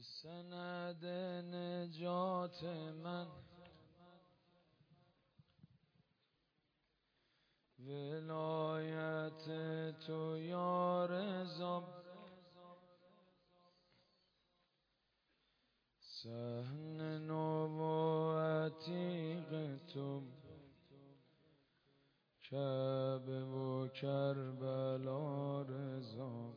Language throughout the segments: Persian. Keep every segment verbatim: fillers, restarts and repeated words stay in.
سند نجات من ولایت تو یا رضا، صحن نبوتیق تو کعبه و کربلا رضا.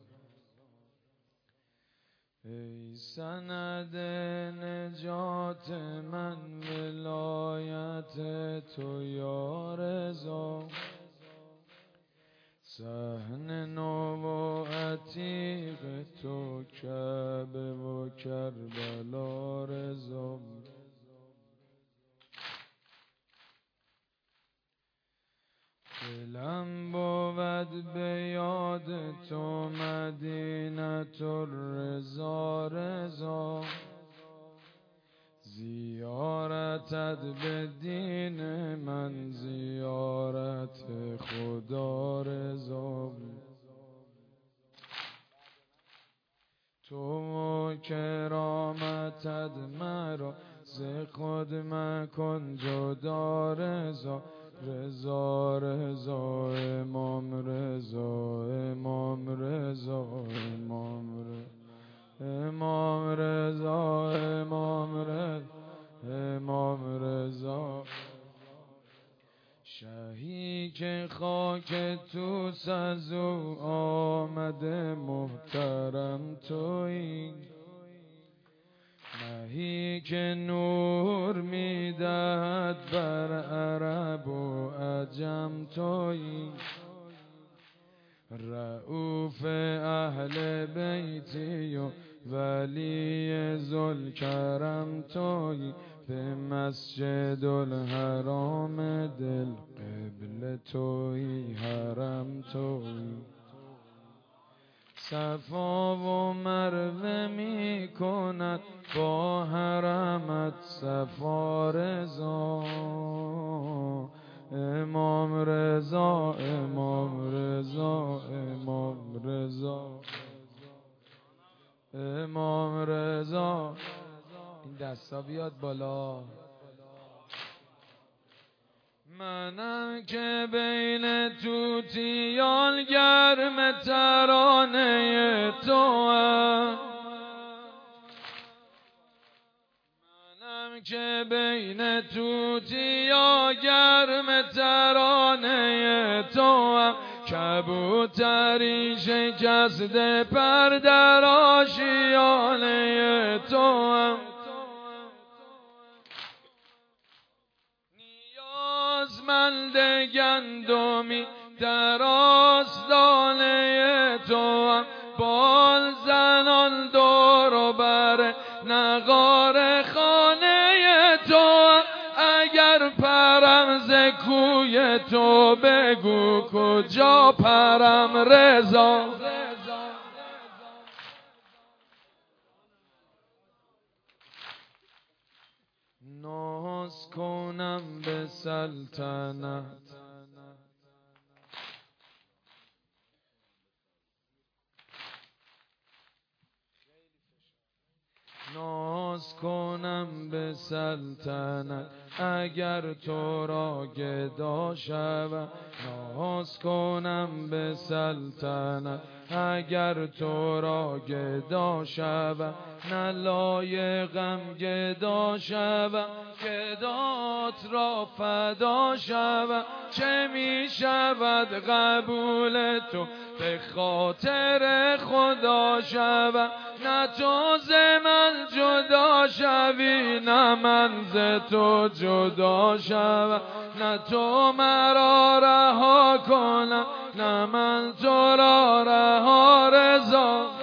ای سند نجات من ولایت تو یا رضا، صحن نبوتیق تو کعبه و کربلا رضا. دلم بود به یاد تو مدینة الرضا رضا، زیارتت به دین من زیارت خدا رضا. تو کرامتت مرا ز خود مکن جدا رضا، رضا رضا امام رضا امام رضا امام رضا امام رضا امام رضا امام رضا. شهی که خاک تو از او آمده محترم تویی، مهی که نور میدهد بر عرب و عجم تویی، رؤوف اهل بیتی و ولی ذوالکرم تویی، به مسجد الحرام دل قبله تویی حرم تویی. صفا و مروه می کند با حرمت صفا رضا، امام رضا امام رضا امام رضا امام رضا. این دستا بیاد بالا. منم که بین توتیان گرم ترانه توام، منم که بین توتیا گرم ترانه توام، کبوتری شکسته پر در آشیانه توام. نیازمند گندمی در آستانه توام، بال زنان دور و بر نغار خانه توام. اگر پرم ز کوی تو بگو کجا پرم رضا، ناز کنم به سلطنت ناز کنم به سلطنت، اگر تو را گدا شوم ناز کنم به سلطنت، اگر تو را گدا شوم نه لایقم گدا شوم، گدات را فدا شوم. چه می شود قبول تو به خاطر خدا شوم، نه تو ز من جدا شوی نه من ز تو جدا شوم، نه تو مرا رها کنم نه من تو را رها رضا.